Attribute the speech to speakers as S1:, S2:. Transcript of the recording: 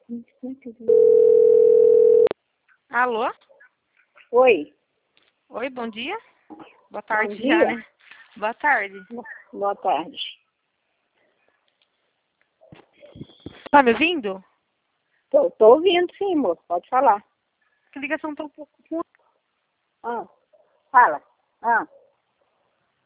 S1: Alô?
S2: Oi.
S1: Oi, bom dia. Boa
S2: Bom
S1: tarde
S2: dia.
S1: já, né? Boa tarde.
S2: Boa tarde.
S1: Tá me ouvindo?
S2: Tô ouvindo sim, moço. Pode falar.
S1: Que ligação tá um pouco ruim.
S2: Fala.